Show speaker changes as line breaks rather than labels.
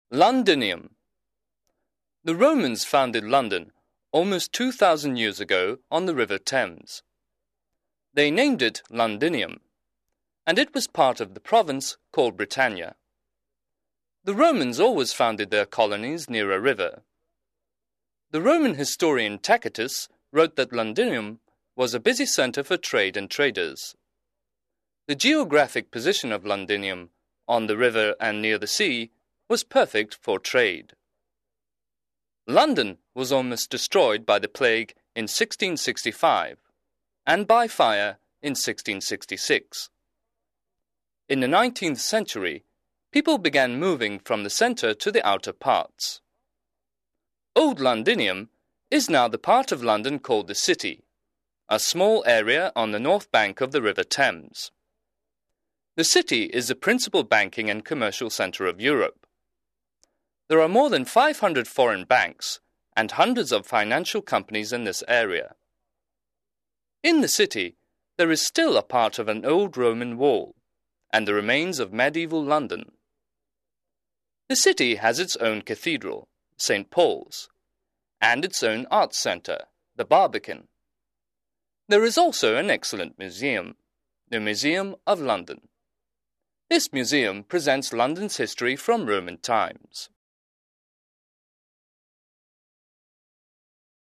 Londinium. The Romans founded London almost 2,000 years ago on the River Thames. They named it Londinium, and it was part of the province called Britannia. The Romans always founded their colonies near a river. The Roman historian Tacitus wrote that Londinium was a busy center for trade and traders. The geographic position of Londinium, on the river and near the sea, was perfect for trade. London was almost destroyed by the plague in 1665 and by fire in 1666. In the 19th century, people began moving from the center to the outer parts. Old Londinium is now the part of London called the City, a small area on the north bank of the River Thames. The city is the principal banking and commercial center of Europe. There are more than 500 foreign banks and hundreds of financial companies in this area. In the city, there is still a part of an old Roman wall and the remains of medieval London. The city has its own cathedral, St. Paul's, and its own arts center, the Barbican. There is also an excellent museum, the Museum of London. This museum presents London's history from Roman times.